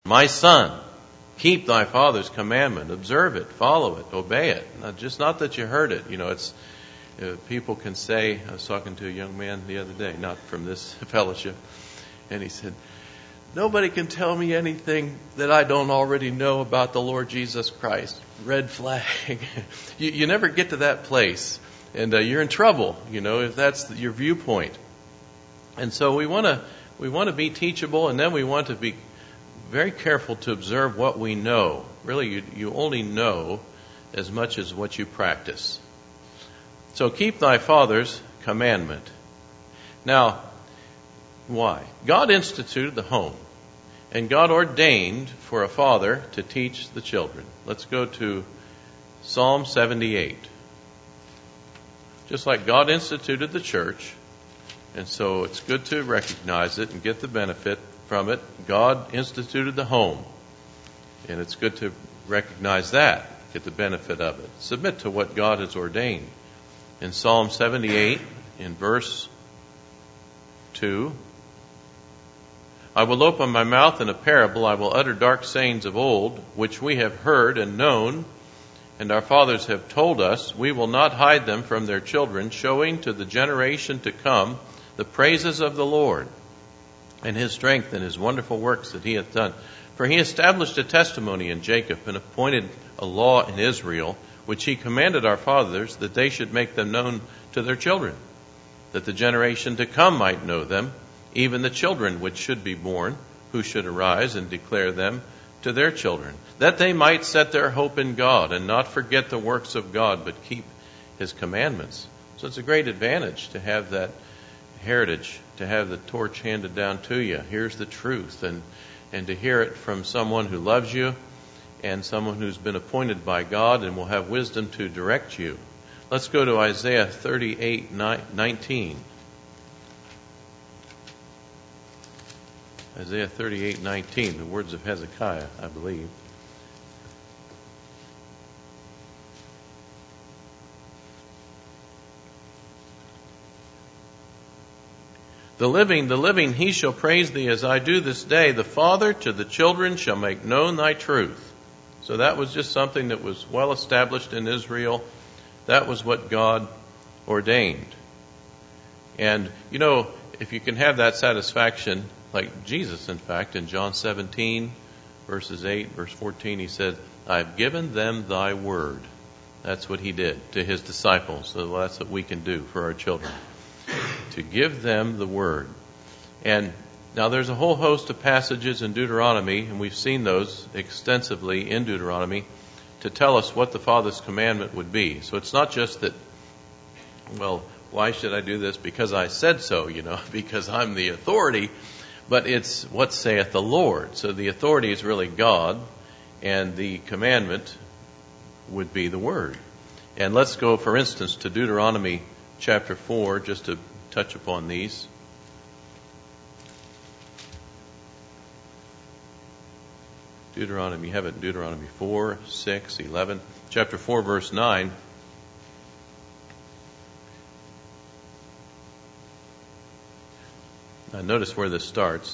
My son, keep thy father's commandment, observe it, follow it, obey it. Not that you heard it. It's people can say, I was talking to a young man the other day, not from this fellowship, and he said, nobody can tell me anything that I don't already know about the Lord Jesus Christ. Red flag. You never get to that place, and you're in trouble, if that's your viewpoint. And so we want to be teachable, and then we want to be very careful to observe what we know. Really, you only know as much as what you practice. So keep thy father's commandment. Now, why? God instituted the home, and God ordained for a father to teach the children. Let's go to Psalm 78. Just like God instituted the church, and so it's good to recognize it and get the benefit from it. God instituted the home, and it's good to recognize that, get the benefit of it. Submit to what God has ordained. In Psalm 78, in verse 2, I will open my mouth in a parable, I will utter dark sayings of old, which we have heard and known, and our fathers have told us. We will not hide them from their children, showing to the generation to come the praises of the Lord, and his strength and his wonderful works that he hath done. For he established a testimony in Jacob, and appointed a law in Israel, which he commanded our fathers, that they should make them known to their children, that the generation to come might know them, even the children which should be born, who should arise and declare them to their children, that they might set their hope in God, and not forget the works of God, but keep his commandments. So it's a great advantage to have that heritage, to have the torch handed down to you. Here's the truth, and to hear it from someone who loves you, and someone who's been appointed by God and will have wisdom to direct you. Let's go to Isaiah 38:19. Isaiah 38:19, the words of Hezekiah, I believe. The living, he shall praise thee as I do this day. The father to the children shall make known thy truth. So that was just something that was well established in Israel. That was what God ordained. And, if you can have that satisfaction, like Jesus, in fact, in John 17, verses 8, verse 14, he said, I've given them thy word. That's what he did to his disciples. So that's what we can do for our children, to give them the word. And now there's a whole host of passages in Deuteronomy, and we've seen those extensively in Deuteronomy, to tell us what the Father's commandment would be. So it's not just that, well, why should I do this? Because I said so, because I'm the authority. But it's what saith the Lord. So the authority is really God, and the commandment would be the word. And let's go, for instance, to Deuteronomy chapter 4, just to touch upon these. Deuteronomy, you have it in Deuteronomy 4, 6, 11. Chapter 4, verse 9. Now notice where this starts.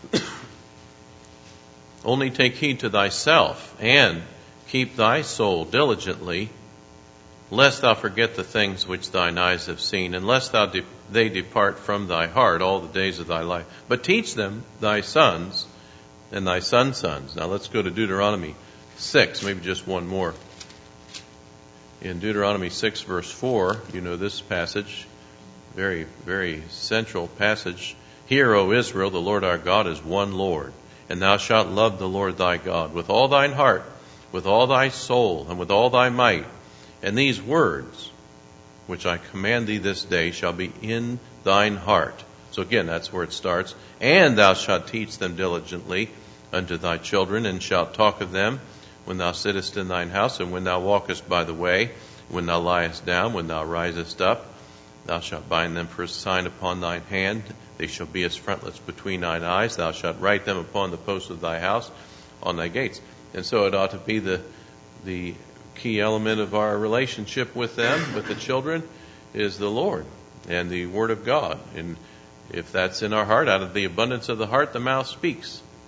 Only take heed to thyself, and keep thy soul diligently, lest thou forget the things which thine eyes have seen, and lest they depart from thy heart all the days of thy life. But teach them thy sons and thy sons' sons. Now let's go to Deuteronomy 6, maybe just one more. In Deuteronomy 6, verse 4, this passage, very, very central passage. Hear, O Israel, the Lord our God is one Lord, and thou shalt love the Lord thy God with all thine heart, with all thy soul, and with all thy might. And these words, which I command thee this day, shall be in thine heart. So again, that's where it starts. And thou shalt teach them diligently unto thy children, and shalt talk of them when thou sittest in thine house, and when thou walkest by the way, when thou liest down, when thou risest up. Thou shalt bind them for a sign upon thine hand. They shall be as frontlets between thine eyes. Thou shalt write them upon the posts of thy house, on thy gates. And so it ought to be the key element of our relationship with them, with the children, is the Lord and the Word of God. And if that's in our heart, out of the abundance of the heart, the mouth speaks.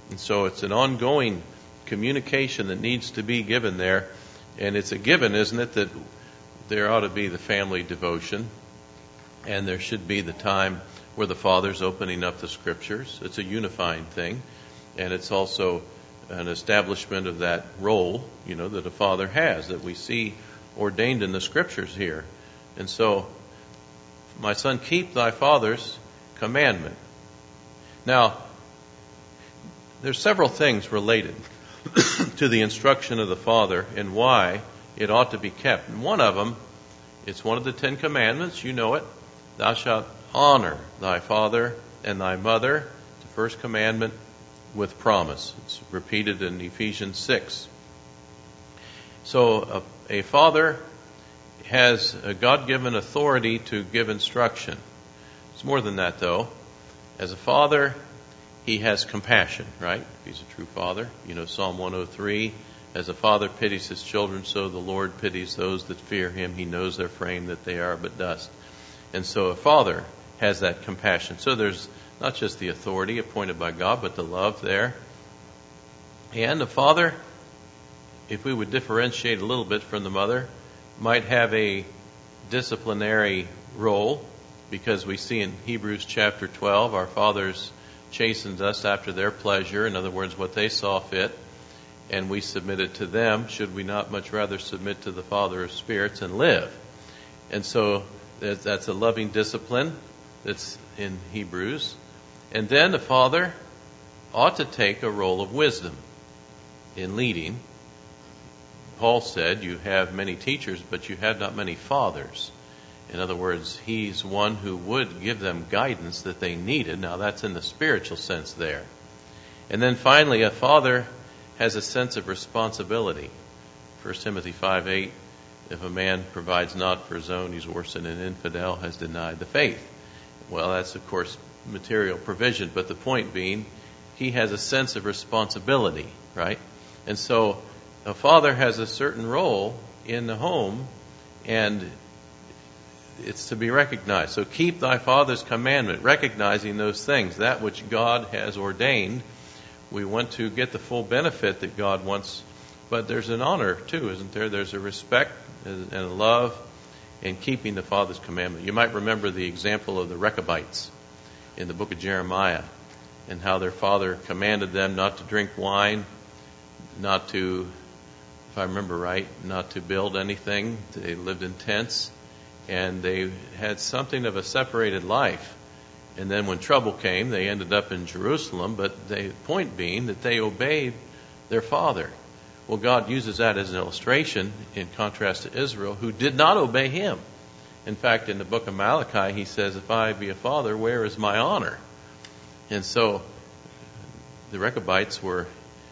And so it's an ongoing communication that needs to be given there. And it's a given, isn't it, that there ought to be the family devotion, and there should be the time where the father's opening up the scriptures. It's a unifying thing, and it's also an establishment of that role, that a father has, that we see ordained in the scriptures here. And so, my son, keep thy father's commandment. Now, there's several things related to the instruction of the father and why it ought to be kept. And one of them, it's one of the 10 commandments, you know it. Thou shalt honor thy father and thy mother, the first commandment, with promise. It's repeated in Ephesians 6. So a father has a God-given authority to give instruction. It's more than that, though. As a father, he has compassion, right? He's a true father. Psalm 103, as a father pities his children, so the Lord pities those that fear him. He knows their frame, that they are but dust. And so a father has that compassion. So there's not just the authority appointed by God, but the love there. And the father, if we would differentiate a little bit from the mother, might have a disciplinary role, because we see in Hebrews chapter 12, our fathers chastened us after their pleasure, in other words, what they saw fit, and we submitted to them. Should we not much rather submit to the Father of spirits and live? And so that's a loving discipline that's in Hebrews. And then the father ought to take a role of wisdom in leading. Paul said, you have many teachers, but you have not many fathers. In other words, he's one who would give them guidance that they needed. Now that's in the spiritual sense there. And then finally, a father has a sense of responsibility. 1 Timothy 5:8, if a man provides not for his own, he's worse than an infidel, has denied the faith. Well, that's of course material provision, but the point being, he has a sense of responsibility, right? And so a father has a certain role in the home, and it's to be recognized. So keep thy father's commandment, recognizing those things, that which God has ordained. We want to get the full benefit that God wants, but there's an honor too, isn't there? There's a respect and a love in keeping the father's commandment. You might remember the example of the Rechabites in the book of Jeremiah, and how their father commanded them not to drink wine, not to, if I remember right, not to build anything. They lived in tents, and they had something of a separated life. And then when trouble came, they ended up in Jerusalem, but the point being that they obeyed their father. Well, God uses that as an illustration in contrast to Israel, who did not obey him. In fact, in the book of Malachi, he says, if I be a father, where is my honor? And so the Rechabites were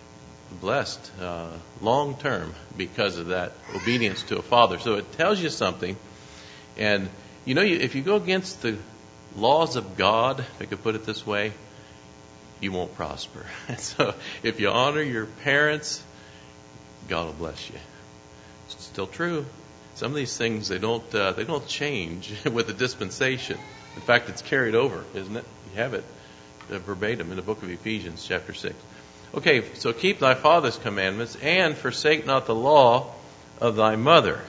blessed long term because of that obedience to a father. So it tells you something. And if you go against the laws of God, if I could put it this way, you won't prosper. So if you honor your parents, God will bless you. It's still true. Some of these things, they don't change with the dispensation. In fact, it's carried over, isn't it? You have it verbatim in the book of Ephesians chapter 6. Okay, so keep thy father's commandments and forsake not the law of thy mother.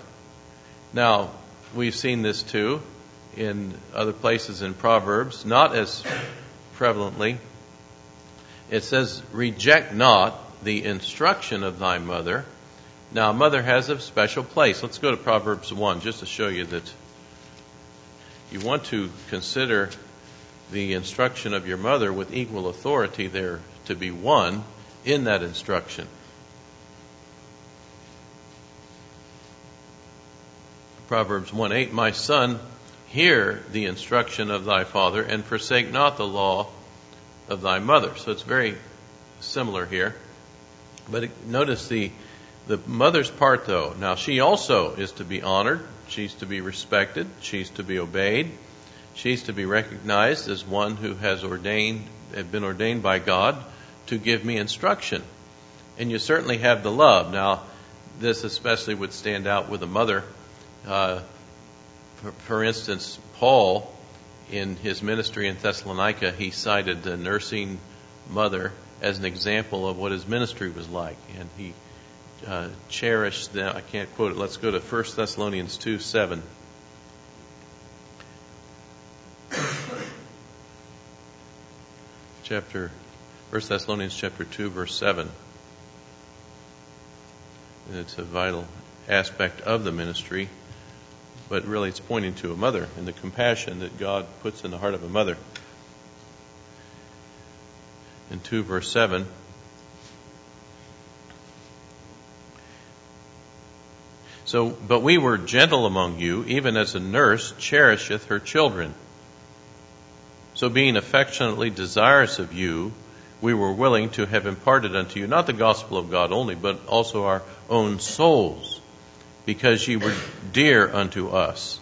Now, we've seen this too in other places in Proverbs, not as prevalently. It says, reject not the instruction of thy mother. Now, a mother has a special place. Let's go to Proverbs 1 just to show you that you want to consider the instruction of your mother with equal authority there to be one in that instruction. Proverbs 1:8, my son, hear the instruction of thy father and forsake not the law of thy mother. So it's very similar here. But notice the mother's part, though. Now, she also is to be honored. She's to be respected. She's to be obeyed. She's to be recognized as one who has been ordained by God to give me instruction. And you certainly have the love. Now, this especially would stand out with a mother. For instance, Paul, in his ministry in Thessalonica, he cited the nursing mother as an example of what his ministry was like. And he cherished them. I can't quote it. Let's go to 1 Thessalonians 2:7. Chapter 1 Thessalonians chapter 2, verse 7. And it's a vital aspect of the ministry, but really it's pointing to a mother and the compassion that God puts in the heart of a mother. In 2 verse 7, but we were gentle among you, even as a nurse cherisheth her children. So being affectionately desirous of you, we were willing to have imparted unto you, not the gospel of God only, but also our own souls, because ye were dear unto us.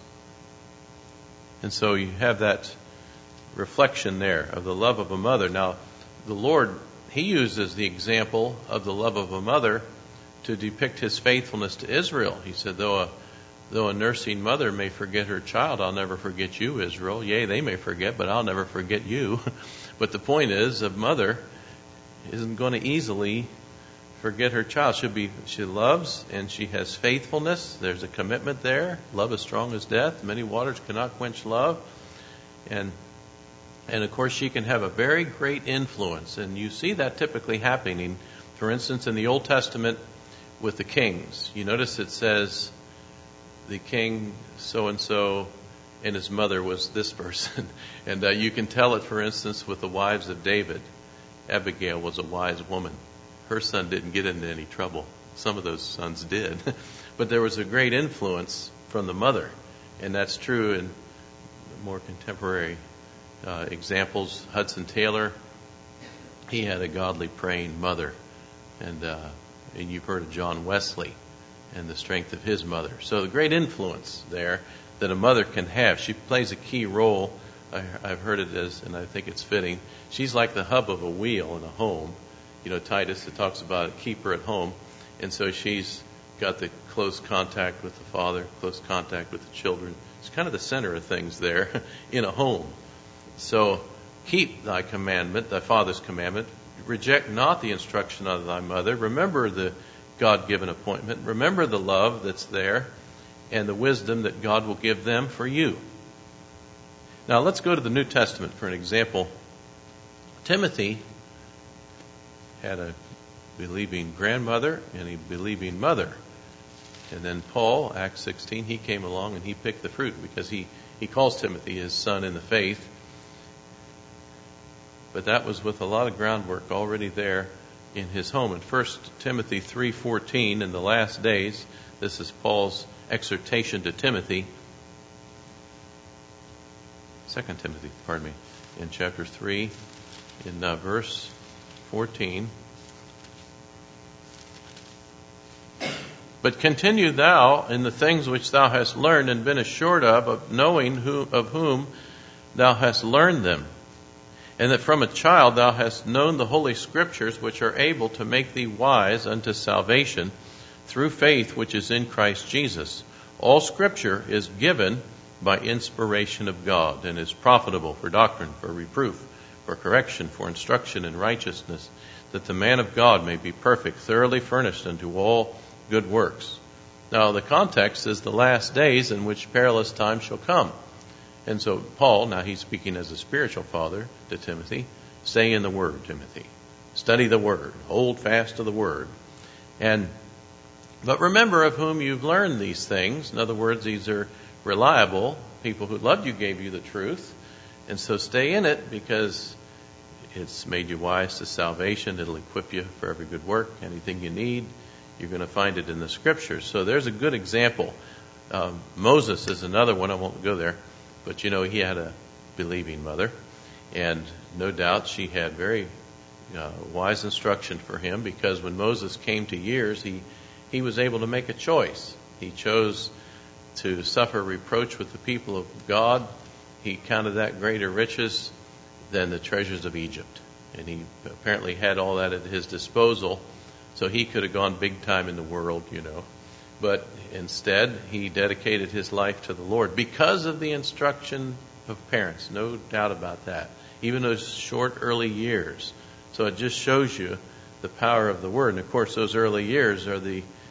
And so you have that reflection there of the love of a mother. Now, the Lord, He uses the example of the love of a mother to depict His faithfulness to Israel. He said, though a nursing mother may forget her child, I'll never forget you, Israel. Yea, they may forget, but I'll never forget you. But the point is, a mother isn't going to easily forget her child. She loves and she has faithfulness. There's a commitment there. Love is strong as death. Many waters cannot quench love. And of course, she can have a very great influence. And you see that typically happening, for instance, in the Old Testament with the kings. You notice it says the king so-and-so and his mother was this person. And you can tell it, for instance, with the wives of David. Abigail was a wise woman. Her son didn't get into any trouble. Some of those sons did. But there was a great influence from the mother. And that's true in more contemporary examples. Hudson Taylor, he had a godly praying mother. And you've heard of John Wesley and the strength of his mother. So the great influence there that a mother can have. She plays a key role. I've heard it as, and I think it's fitting, she's like the hub of a wheel in a home. You know, Titus, it talks about a keeper at home. And so she's got the close contact with the father, close contact with the children. It's kind of the center of things there in a home. So keep thy commandment, thy father's commandment. Reject not the instruction of thy mother. Remember the God-given appointment. Remember the love that's there and the wisdom that God will give them for you. Now let's go to the New Testament for an example. Timothy had a believing grandmother and a believing mother. And then Paul, Acts 16, he came along and he picked the fruit because he calls Timothy his son in the faith. But that was with a lot of groundwork already there in his home. In 1 Timothy 3:14, in the last days, this is Paul's exhortation to Timothy. 2 Timothy, in chapter 3, in verse 14. But continue thou in the things which thou hast learned and been assured of knowing of whom thou hast learned them, and that from a child thou hast known the holy scriptures, which are able to make thee wise unto salvation through faith which is in Christ Jesus. All scripture is given by inspiration of God, and is profitable for doctrine, for reproof, for correction, for instruction in righteousness, that the man of God may be perfect, thoroughly furnished unto all good works. Now the context is the last days in which perilous times shall come. And so Paul, now he's speaking as a spiritual father to Timothy, stay in the Word, Timothy. Study the Word. Hold fast to the Word. But remember of whom you've learned these things. In other words, these are reliable. People who loved you gave you the truth. And so stay in it because it's made you wise to salvation. It'll equip you for every good work. Anything you need, you're going to find it in the Scriptures. So there's a good example. Moses is another one. I won't go there. But you know, he had a believing mother. And no doubt she had very wise instruction for him, because when Moses came to years, he was able to make a choice. He chose to suffer reproach with the people of God. He counted that greater riches than the treasures of Egypt. And he apparently had all that at his disposal, so he could have gone big time in the world, you know. But instead, he dedicated his life to the Lord because of the instruction of parents. No doubt about that. Even those short early years So it just shows you the power of the Word. And of course, those early years are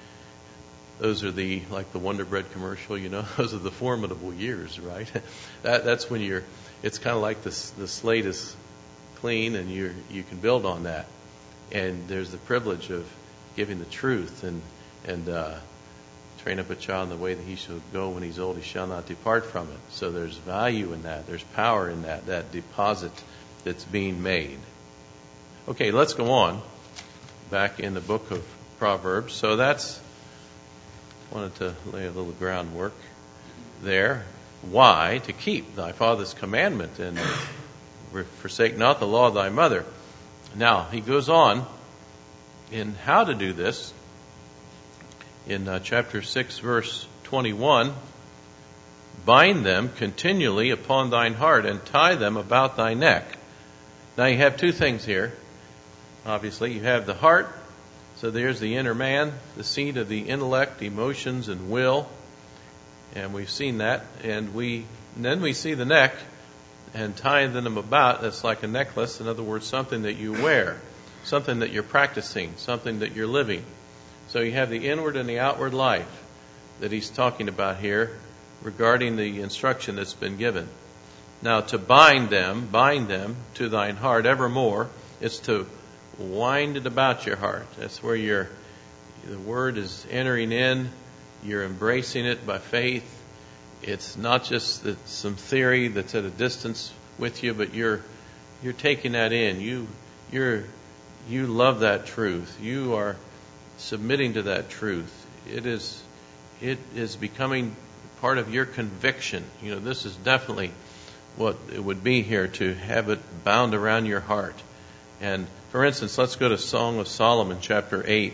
like the Wonder Bread commercial, those are the formidable years, right? That's when it's kind of like the slate is clean and you can build on that. And there's the privilege of giving the truth and train up a child in the way that he shall go. When he's old, he shall not depart from it. So there's value in that. There's power in that deposit that's being made. Okay, let's go on back in the book of Proverbs. So wanted to lay a little groundwork there. Why? To keep thy father's commandment and forsake not the law of thy mother. Now, he goes on in how to do this. In chapter 6, verse 21, bind them continually upon thine heart and tie them about thy neck. Now, you have two things here. Obviously, you have the heart. So there's the inner man, the seat of the intellect, emotions, and will. And we've seen that. And then we see the neck and tying them about. That's like a necklace. In other words, something that you wear, something that you're practicing, something that you're living. So you have the inward and the outward life that he's talking about here regarding the instruction that's been given. Now, to bind them to thine heart evermore, is to wind it about your heart. That's where the word is entering in. You're embracing it by faith. It's not just some theory that's at a distance with you, but you're taking that in. You love that truth. You are submitting to that truth. It is becoming part of your conviction. This is definitely what it would be here, to have it bound around your heart. And for instance, let's go to Song of Solomon, chapter 8.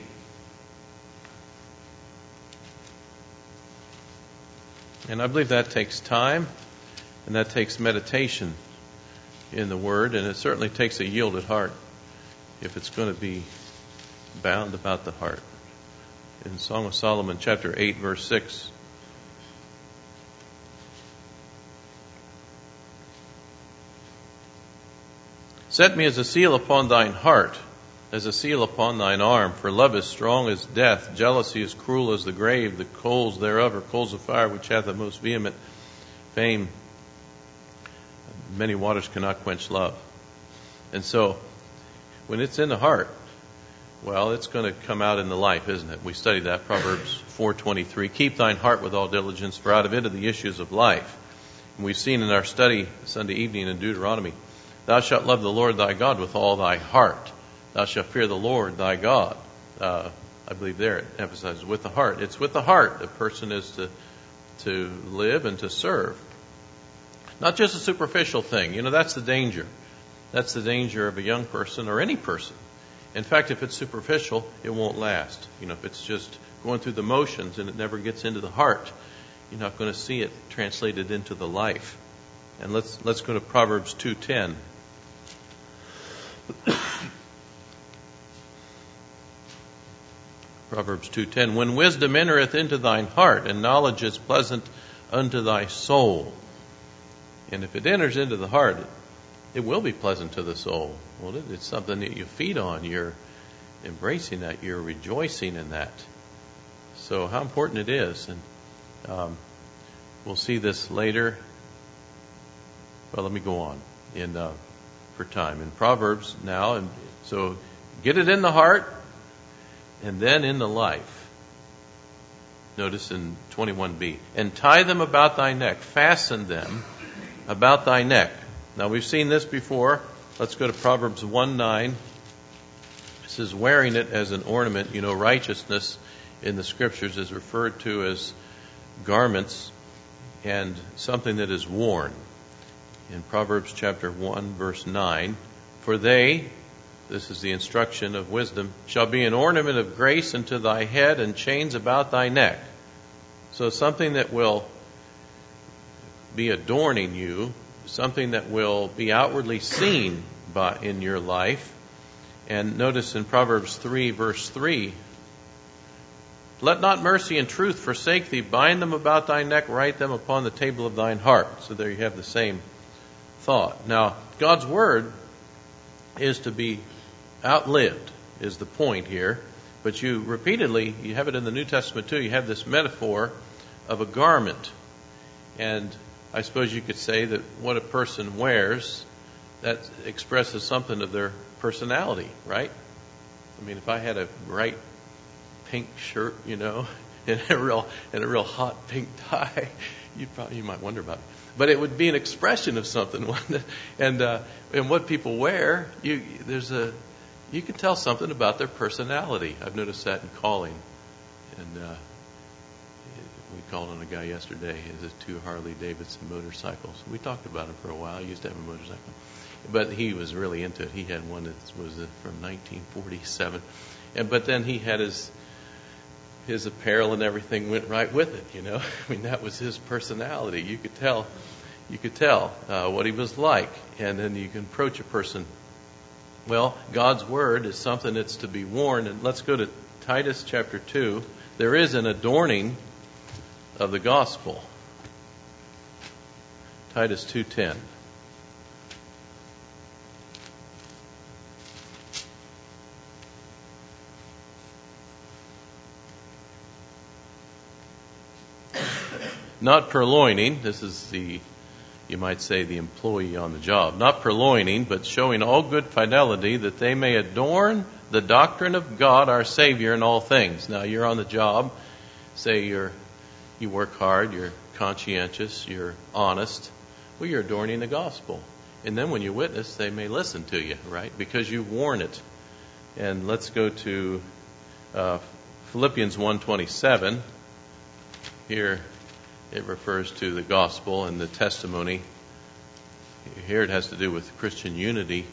And I believe that takes time, and that takes meditation in the Word, and it certainly takes a yielded heart if it's going to be bound about the heart. In Song of Solomon, chapter 8, verse 6. Set me as a seal upon thine heart, as a seal upon thine arm. For love is strong as death, jealousy is cruel as the grave. The coals thereof are coals of fire, which hath the most vehement flame. Many waters cannot quench love. And so, when it's in the heart, well, it's going to come out in the life, isn't it? We studied that, Proverbs 4:23. Keep thine heart with all diligence, for out of it are the issues of life. And we've seen in our study Sunday evening in Deuteronomy, thou shalt love the Lord thy God with all thy heart. Thou shalt fear the Lord thy God. I believe there it emphasizes with the heart. It's with the heart a person is to live and to serve. Not just a superficial thing. That's the danger. That's the danger of a young person or any person. In fact, if it's superficial, it won't last. If it's just going through the motions and it never gets into the heart, you're not going to see it translated into the life. And let's go to Proverbs 2:10. Proverbs 2:10. When wisdom entereth into thine heart, and knowledge is pleasant unto thy soul. And if it enters into the heart, it will be pleasant to the soul. Well, it's something that you feed on. You're embracing that. You're rejoicing in that. So how important it is. And we'll see this later. Well, let me go on for time. In Proverbs now, and so get it in the heart and then in the life. Notice in 21b. And tie them about thy neck. Fasten them about thy neck. Now we've seen this before. Let's go to Proverbs 1:9. It says wearing it as an ornament. Righteousness in the scriptures is referred to as garments and something that is worn. In Proverbs chapter 1, verse 9, for they, this is the instruction of wisdom, shall be an ornament of grace unto thy head and chains about thy neck. So something that will be adorning you, something that will be outwardly seen in your life. And notice in Proverbs 3, verse 3, let not mercy and truth forsake thee. Bind them about thy neck, write them upon the table of thine heart. So there you have the same thought. Now, God's Word is to be outlived is the point here. But you repeatedly, you have it in the New Testament too, you have this metaphor of a garment. And I suppose you could say that what a person wears, that expresses something of their personality, right? I mean, if I had a bright pink shirt, and a real hot pink tie, you might wonder about it. But it would be an expression of something, wouldn't it? And what people wear, you can tell something about their personality. I've noticed that in calling. And we called on a guy yesterday. He has 2 Harley-Davidson motorcycles. We talked about him for a while. He used to have a motorcycle. But he was really into it. He had one that was from 1947. But then he had his apparel and everything went right with it, I mean, that was his personality. You could tell what he was like. And then you can approach a person. Well, God's Word is something that's to be worn. And let's go to Titus chapter 2. There is an adorning of the gospel. Titus 2:10. Not purloining, this is you might say the employee on the job. Not purloining, but showing all good fidelity, that they may adorn the doctrine of God our Savior in all things. Now you're on the job, say you work hard, you're conscientious, you're honest. Well, you're adorning the gospel. And then when you witness, they may listen to you, right? Because you've worn it. And let's go to Philippians 1:27. Here it refers to the gospel and the testimony. Here it has to do with Christian unity.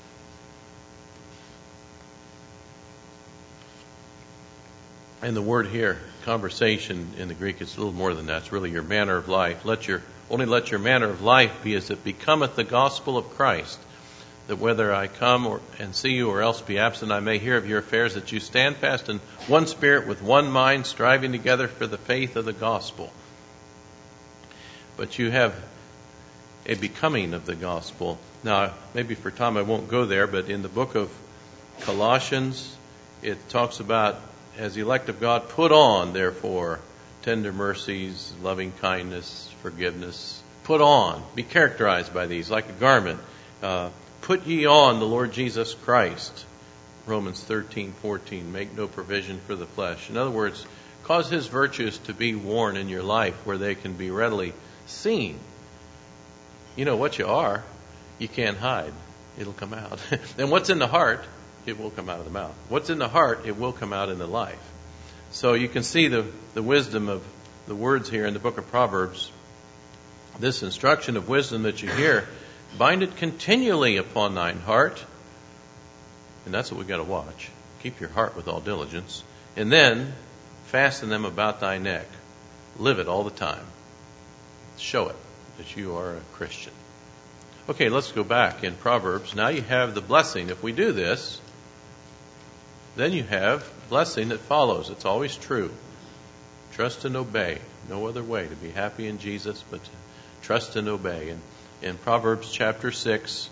And the word here, conversation in the Greek, is a little more than that. It's really your manner of life. Let your manner of life be as it becometh the gospel of Christ, that whether I come and see you or else be absent, I may hear of your affairs, that you stand fast in one spirit with one mind, striving together for the faith of the gospel. But you have a becoming of the gospel. Now, maybe for time I won't go there, but in the book of Colossians, it talks about, as elect of God, put on, therefore, tender mercies, loving kindness, forgiveness. Put on. Be characterized by these like a garment. Put ye on the Lord Jesus Christ. Romans 13:14. Make no provision for the flesh. In other words, cause His virtues to be worn in your life where they can be readily seen. You know what you are. You can't hide. It'll come out. And what's in the heart, it will come out of the mouth. What's in the heart, it will come out in the life. So you can see the wisdom of the words here in the book of Proverbs. This instruction of wisdom that you hear, bind it continually upon thine heart. And that's what we've got to watch. Keep your heart with all diligence. And then fasten them about thy neck. Live it all the time. Show it that you are a Christian. Okay, let's go back in Proverbs. Now you have the blessing. If we do this, then you have blessing that follows. It's always true. Trust and obey. No other way to be happy in Jesus but to trust and obey. And in Proverbs chapter 6,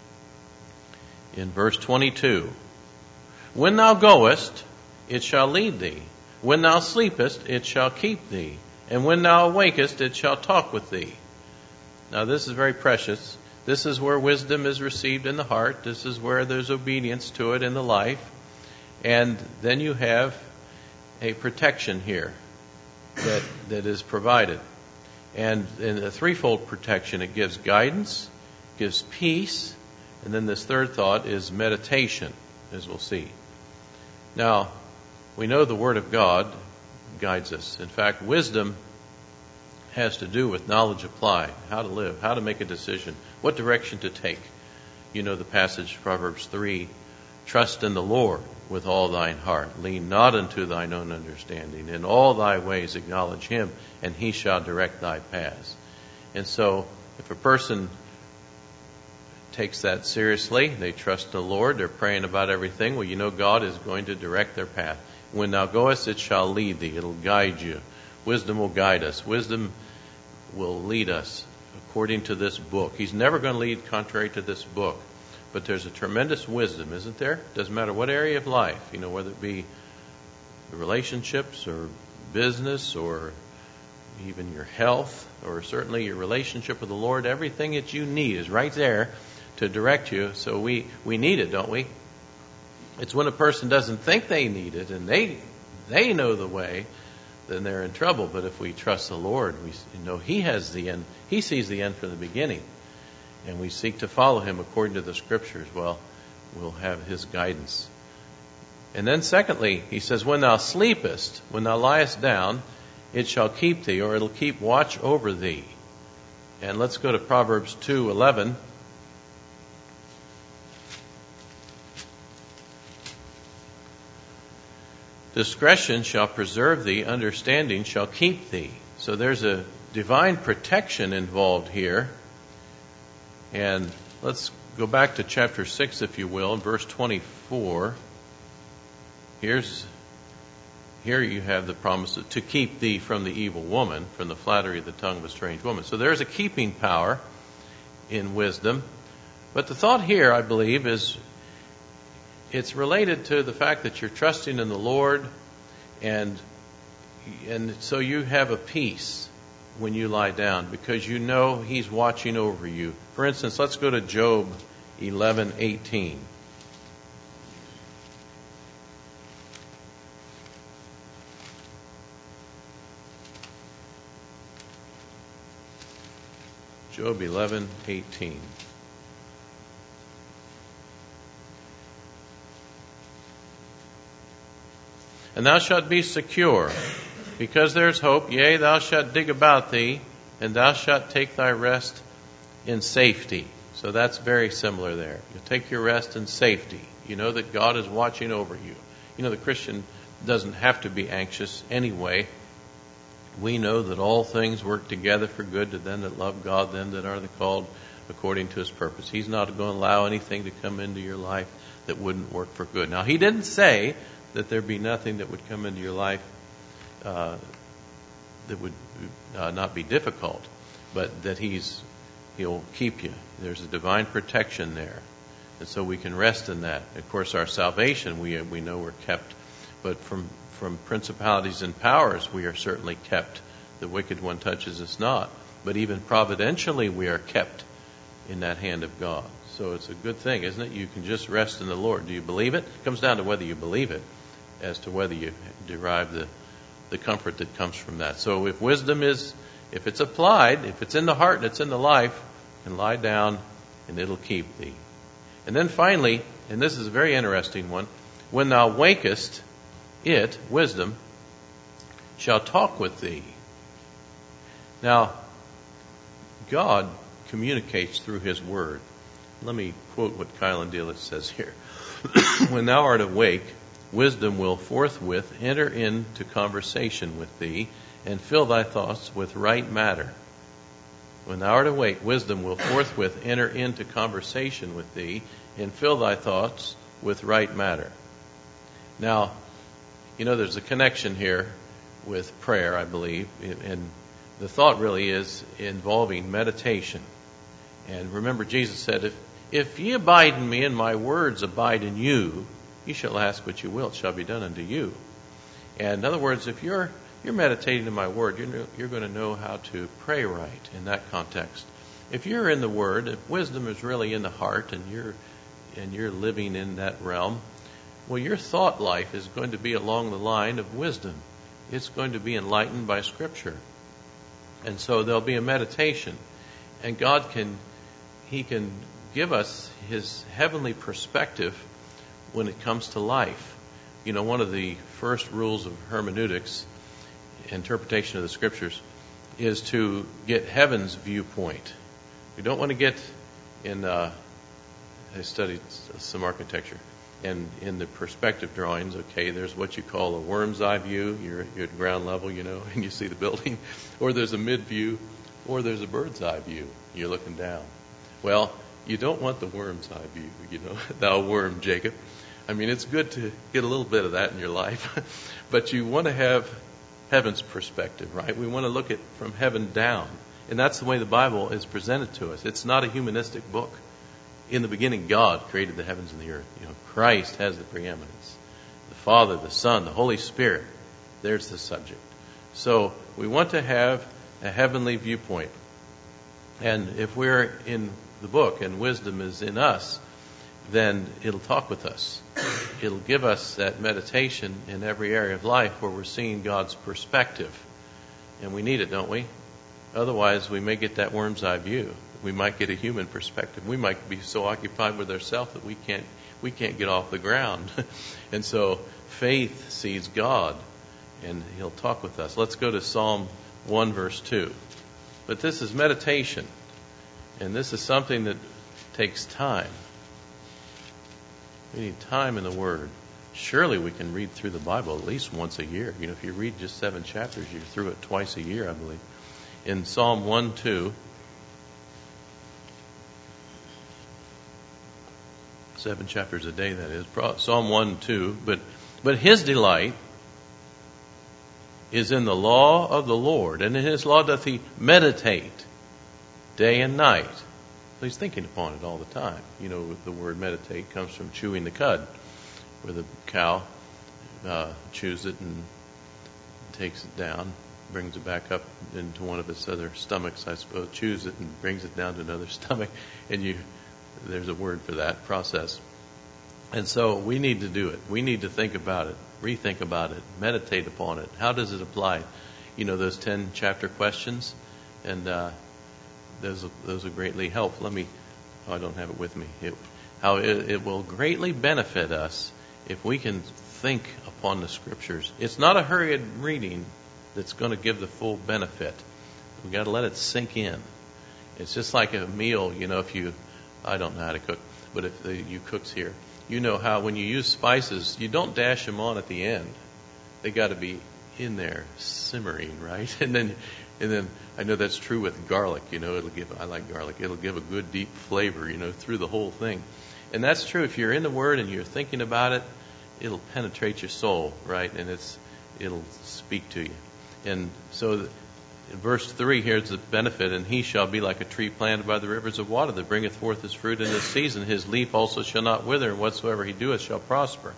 in verse 22, when thou goest, it shall lead thee. When thou sleepest, it shall keep thee. And when thou awakest, it shall talk with thee. Now this is very precious. This is where wisdom is received in the heart. This is where there's obedience to it in the life. And then you have a protection here that is provided. And in a threefold protection, it gives guidance, gives peace, and then this third thought is meditation, as we'll see. Now, we know the Word of God guides us. In fact, wisdom has to do with knowledge applied, how to live, how to make a decision, what direction to take. You know the passage, Proverbs 3, trust in the Lord with all thine heart. Lean not unto thine own understanding. In all thy ways acknowledge Him, and He shall direct thy paths. And so, if a person takes that seriously, they trust the Lord, they're praying about everything, well, you know God is going to direct their path. When thou goest, it shall lead thee. It'll guide you. Wisdom will guide us. Wisdom will lead us according to this book. He's never going to lead contrary to this book. but there's a tremendous wisdom, isn't there? Doesn't matter what area of life, whether it be relationships or business or even your health or certainly your relationship with the Lord. Everything that you need is right there to direct you. So we need it, don't we? It's when a person doesn't think they need it and they know the way, then they're in trouble. But if we trust the Lord, we know He has the end. He sees the end from the beginning. And we seek to follow Him according to the Scriptures. Well, we'll have His guidance. And then secondly, He says, when thou sleepest, when thou liest down, it shall keep thee, or it'll keep watch over thee. And let's go to Proverbs 2:11. Discretion shall preserve thee, understanding shall keep thee. So there's a divine protection involved here. And let's go back to chapter 6, if you will, in verse 24. Here you have the promise to keep thee from the evil woman, from the flattery of the tongue of a strange woman. So there's a keeping power in wisdom. But the thought here, I believe, is it's related to the fact that you're trusting in the Lord, and so you have a peace when you lie down because you know He's watching over you. For instance, let's go to Job 11:18. Job 11:18. And thou shalt be secure, because there is hope. Yea, thou shalt dig about thee, and thou shalt take thy rest in safety. So that's very similar there. You take your rest in safety. You know that God is watching over you. The Christian doesn't have to be anxious anyway. We know that all things work together for good to them that love God, them that are the called according to His purpose. He's not going to allow anything to come into your life that wouldn't work for good. Now, He didn't say that there be nothing that would come into your life that would not be difficult, but that He'll keep you. There's a divine protection there. And so we can rest in that. Of course, our salvation, we know we're kept, but from principalities and powers, we are certainly kept. The wicked one touches us not. But even providentially, we are kept in that hand of God. So it's a good thing, isn't it? You can just rest in the Lord. Do you believe it? It comes down to whether you believe it, as to whether you derive the comfort that comes from that. So if wisdom if it's applied, if it's in the heart and it's in the life, and lie down and it'll keep thee. And then finally, and this is a very interesting one, when thou wakest, it, wisdom, shall talk with thee. Now, God communicates through His Word. Let me quote what Kylan Delitzsch says here. When thou art awake, wisdom will forthwith enter into conversation with thee and fill thy thoughts with right matter. When thou art awake, wisdom will forthwith enter into conversation with thee and fill thy thoughts with right matter. Now, there's a connection here with prayer, I believe, and the thought really is involving meditation. And remember, Jesus said, if ye abide in me and my words abide in you, ye shall ask what you will, it shall be done unto you. And in other words, if you're meditating in my word, you're going to know how to pray right in that context. If you're in the Word, if wisdom is really in the heart and you're living in that realm, well, your thought life is going to be along the line of wisdom. It's going to be enlightened by Scripture. And so there'll be a meditation. And God can give us His heavenly perspective when it comes to life. One of the first rules of hermeneutics, interpretation of the Scriptures, is to get heaven's viewpoint. We don't want to get in, I studied some architecture, and in the perspective drawings, there's what you call a worm's eye view. You're at ground level, and you see the building. Or there's a mid view, or there's a bird's eye view. You're looking down. Well, you don't want the worm's eye view, thou worm, Jacob. I mean, it's good to get a little bit of that in your life, but you want to have heaven's perspective, right? We want to look at from heaven down. And that's the way the Bible is presented to us. It's not a humanistic book. In the beginning, God created the heavens and the earth. Christ has the preeminence. The Father, the Son, the Holy Spirit. There's the subject. So we want to have a heavenly viewpoint. And if we're in the book and wisdom is in us, then it'll talk with us. It'll give us that meditation in every area of life where we're seeing God's perspective. And we need it, don't we? Otherwise, we may get that worm's eye view. We might get a human perspective. We might be so occupied with ourselves that we can't get off the ground. And so faith sees God, and He'll talk with us. Let's go to Psalm 1, verse 2. But this is meditation, and this is something that takes time. We need time in the Word. Surely we can read through the Bible at least once a year. If you read just 7 chapters, you're through it twice a year, I believe. In Psalm 1, 2, 7 chapters a day, that is. Psalm 1, 2. But his delight is in the law of the Lord, and in His law doth he meditate day and night. So he's thinking upon it all the time. The word meditate comes from chewing the cud, where the cow chews it and takes it down, brings it back up into one of its other stomachs, I suppose, chews it and brings it down to another stomach, and there's a word for that process. And so we need to do it. We need to think about it, rethink about it, meditate upon it. How does it apply? Those 10 chapter questions, and those will greatly help. I don't have it with me. How it will greatly benefit us if we can think upon the Scriptures. It's not a hurried reading that's going to give the full benefit. We've got to let it sink in. It's just like a meal, I don't know how to cook, but if you cooks here, how when you use spices, you don't dash them on at the end. They got to be in there simmering, right? And then I know that's true with garlic. I like garlic. It'll give a good deep flavor, through the whole thing. And that's true. If you're in the Word and you're thinking about it, it'll penetrate your soul, right? And it'll speak to you. And so in verse 3 here's the benefit. And he shall be like a tree planted by the rivers of water that bringeth forth his fruit in his season. His leaf also shall not wither, and whatsoever he doeth shall prosper.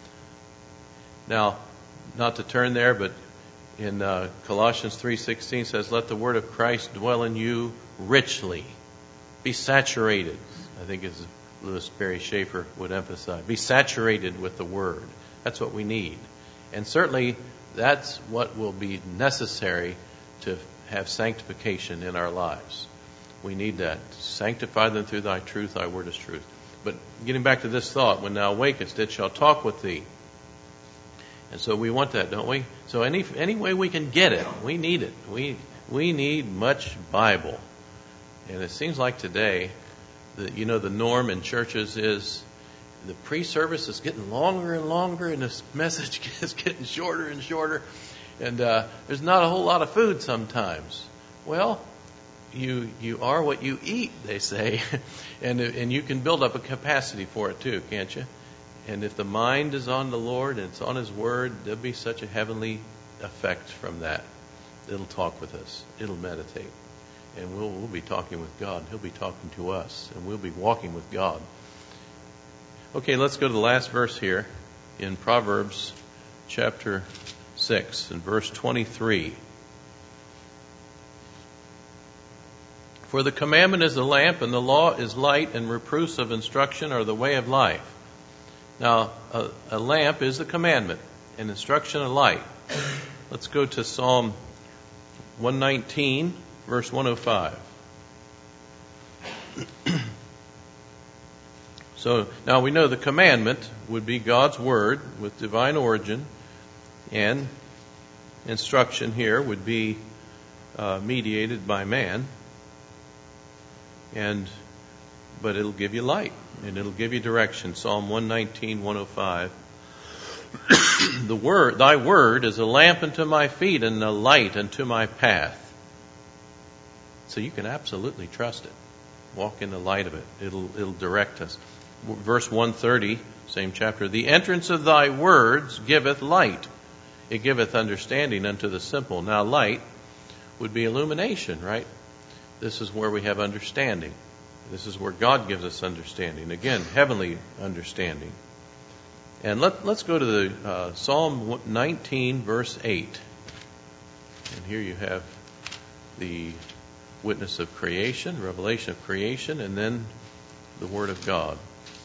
Now, not to turn there, but in Colossians 3:16 says, let the word of Christ dwell in you richly. Be saturated. I think as Louis Berry Schaefer would emphasize. Be saturated with the Word. That's what we need. And certainly that's what will be necessary to have sanctification in our lives. We need that. Sanctify them through thy truth. Thy word is truth. But getting back to this thought, when thou awakest, it shall talk with thee. And so we want that, don't we? So any way we can get it, we need it. We need much Bible. And it seems like today, the norm in churches is the pre-service is getting longer and longer, and this message is getting shorter and shorter. And there's not a whole lot of food sometimes. Well, you are what you eat, they say. and you can build up a capacity for it too, can't you? And if the mind is on the Lord and it's on His Word, there'll be such a heavenly effect from that. It'll talk with us. It'll meditate. And we'll be talking with God. He'll be talking to us. And we'll be walking with God. Okay, let's go to the last verse here in Proverbs chapter 6 and verse 23. For the commandment is a lamp, and the law is light, and reproofs of instruction are the way of life. Now, a lamp is the commandment, and instruction a light. Let's go to Psalm 119, verse 105. So now we know the commandment would be God's Word with divine origin, and instruction here would be mediated by man. But it'll give you light, and it'll give you direction. Psalm 119, 105. Thy word is a lamp unto my feet and a light unto my path. So you can absolutely trust it. Walk in the light of it. It'll direct us. Verse 130, same chapter. The entrance of thy words giveth light. It giveth understanding unto the simple. Now light would be illumination, right? This is where we have understanding. This is where God gives us understanding. Again, heavenly understanding. And let's go to the Psalm 19, verse 8. And here you have the witness of creation, revelation of creation, and then the Word of God.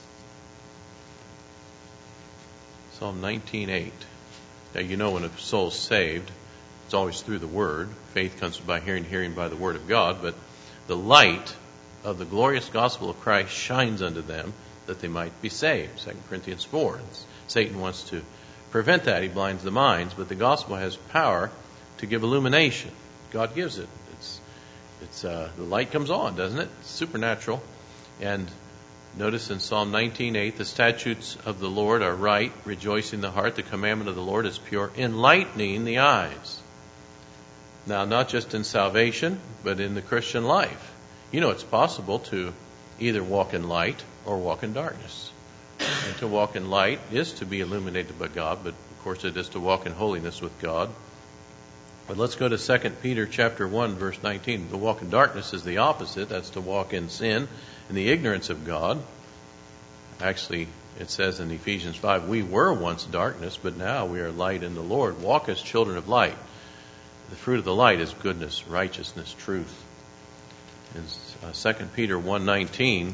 Psalm 19:8. Now you know when a soul's saved, it's always through the Word. Faith comes by hearing, hearing by the Word of God. But the light of the glorious gospel of Christ shines unto them that they might be saved. 2 Corinthians 4. And Satan wants to prevent that. He blinds the minds. But the gospel has power to give illumination. God gives it. The light comes on, doesn't it? It's supernatural. And notice in Psalm 19:8, the statutes of the Lord are right, rejoicing the heart. The commandment of the Lord is pure, enlightening the eyes. Now, not just in salvation, but in the Christian life. You know, it's possible to either walk in light or walk in darkness. And to walk in light is to be illuminated by God, but of course it is to walk in holiness with God. But let's go to 2 Peter chapter 1, verse 19. To walk in darkness is the opposite. That's to walk in sin and the ignorance of God. Actually, it says in Ephesians 5, we were once darkness, but now we are light in the Lord. Walk as children of light. The fruit of the light is goodness, righteousness, truth. In 2 Peter 1:19,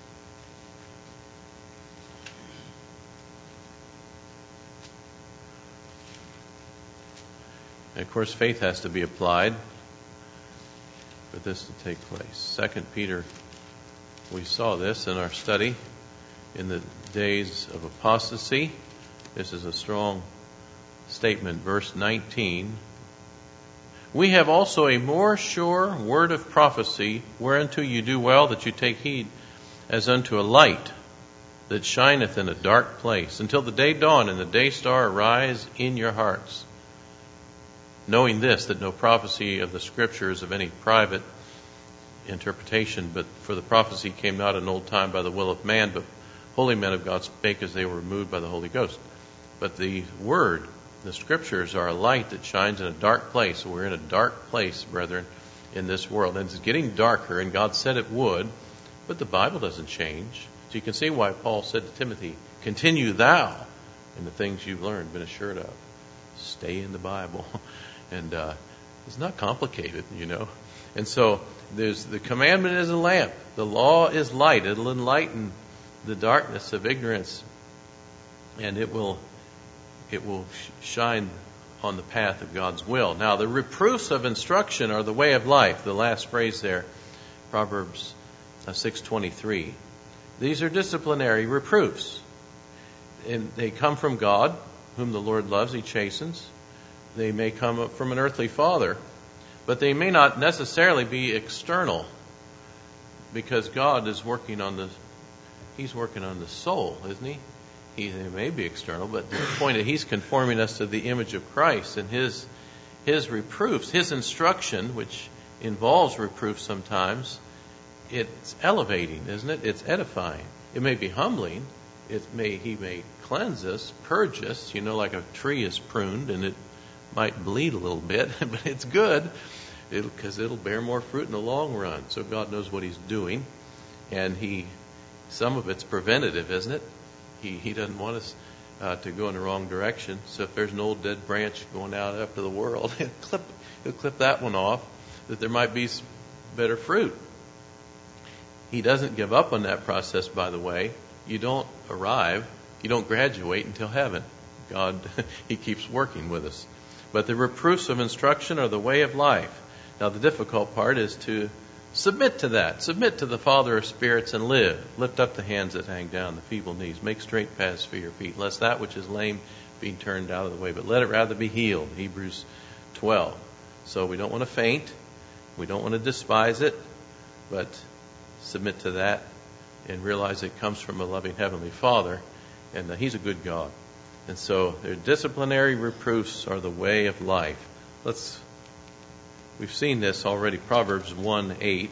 and of course, faith has to be applied for this to take place. 2 Peter, we saw this in our study in the days of apostasy. This is a strong statement. Verse 19. We have also a more sure word of prophecy, whereunto you do well that you take heed, as unto a light that shineth in a dark place, until the day dawn and the day star arise in your hearts. Knowing this, that no prophecy of the Scripture is of any private interpretation, but for the prophecy came not in old time by the will of man, but holy men of God spake as they were moved by the Holy Ghost. But the Word, the Scriptures, are a light that shines in a dark place. We're in a dark place, brethren, in this world. And it's getting darker, and God said it would, but the Bible doesn't change. So you can see why Paul said to Timothy, continue thou in the things you've learned, been assured of. Stay in the Bible. And it's not complicated, you know. And so there's the commandment is a lamp. The law is light. It'll enlighten the darkness of ignorance, and it will shine on the path of God's will. Now, the reproofs of instruction are the way of life. The last phrase there, Proverbs 6:23. These are disciplinary reproofs, and they come from God, whom the Lord loves. He chastens. They may come from an earthly father, but they may not necessarily be external, because God is working on He's working on the soul, isn't He? They may be external, but the point is He's conforming us to the image of Christ, and His reproofs, His instruction, which involves reproof sometimes, it's elevating, isn't it? It's edifying. It may be humbling. He may cleanse us, purge us, like a tree is pruned, and it might bleed a little bit, but it's good because it'll bear more fruit in the long run. So God knows what He's doing, and some of it's preventative, isn't it? He doesn't want us to go in the wrong direction. So if there's an old dead branch going out after the world, he'll clip that one off, that there might be better fruit. He doesn't give up on that process, by the way. You don't arrive, you don't graduate until heaven. God, He keeps working with us. But the reproofs of instruction are the way of life. Now, the difficult part is to submit to that. Submit to the Father of spirits and live. Lift up the hands that hang down, the feeble knees. Make straight paths for your feet, lest that which is lame be turned out of the way, but let it rather be healed. Hebrews 12. So we don't want to faint. We don't want to despise it, but submit to that and realize it comes from a loving Heavenly Father, and He's a good God. And so their disciplinary reproofs are the way of life. We've seen this already, Proverbs 1:8.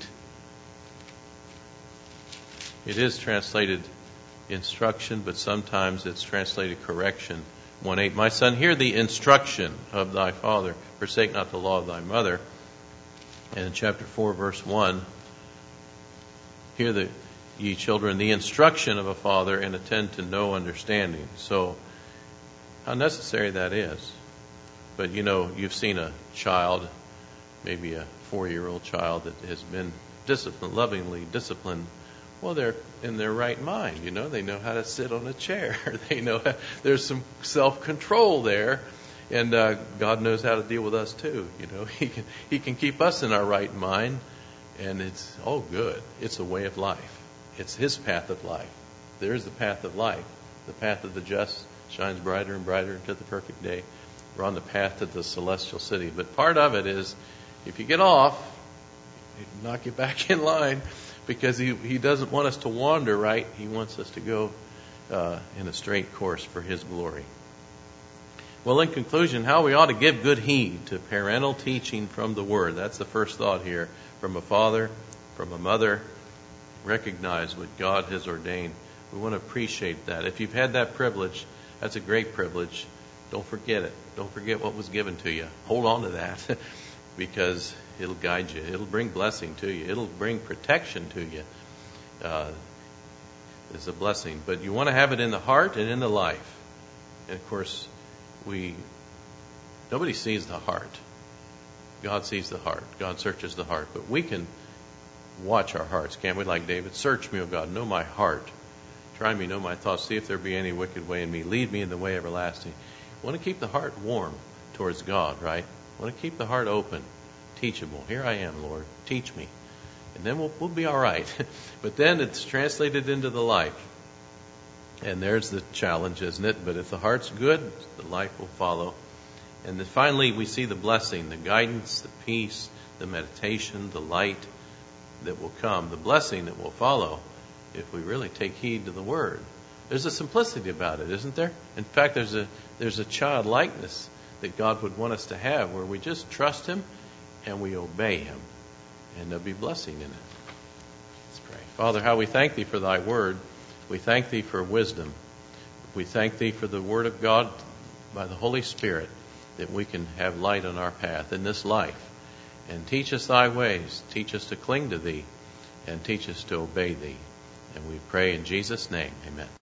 It is translated instruction, but sometimes it's translated correction. 1:8. My son, hear the instruction of thy father. Forsake not the law of thy mother. And in chapter 4, verse 1, Hear ye children, the instruction of a father, and attend to no understanding. So, how necessary that is. But you've seen a child, maybe a 4-year-old child that has been disciplined, lovingly disciplined. Well, they're in their right mind. They know how to sit on a chair. They know there's some self-control there. And God knows how to deal with us too. He can keep us in our right mind. And it's all good. It's a way of life. It's His path of life. There's the path of life. The path of the just shines brighter and brighter into the perfect day. We're on the path to the celestial city. But part of it is, if you get off, He'll knock you back in line, because He doesn't want us to wander, right? He wants us to go in a straight course for His glory. Well, in conclusion, how we ought to give good heed to parental teaching from the Word. That's the first thought here. From a father, from a mother, recognize what God has ordained. We want to appreciate that. If you've had that privilege, that's a great privilege. Don't forget it. Don't forget what was given to you. Hold on to that because it'll guide you. It'll bring blessing to you. It'll bring protection to you. It's a blessing. But you want to have it in the heart and in the life. And of course, nobody sees the heart. God sees the heart. God searches the heart. But we can watch our hearts, can't we? Like David, search me, O God, know my heart. Try me, know my thoughts. See if there be any wicked way in me. Lead me in the way everlasting. We want to keep the heart warm towards God, right? We want to keep the heart open, teachable. Here I am, Lord. Teach me. And then we'll be all right. But then it's translated into the life. And there's the challenge, isn't it? But if the heart's good, the life will follow. And then finally, we see the blessing, the guidance, the peace, the meditation, the light that will come, the blessing that will follow if we really take heed to the Word. There's a simplicity about it, isn't there? In fact, there's a childlikeness that God would want us to have, where we just trust Him and we obey Him, and there'll be blessing in it. Let's pray. Father, how we thank Thee for Thy Word. We thank Thee for wisdom. We thank Thee for the Word of God by the Holy Spirit, that we can have light on our path in this life. And teach us Thy ways. Teach us to cling to Thee, and teach us to obey Thee. And we pray in Jesus' name. Amen.